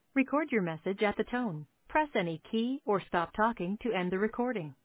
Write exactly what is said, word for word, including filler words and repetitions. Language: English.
Record your message at the tone. Press any key or stop talking to end the recording.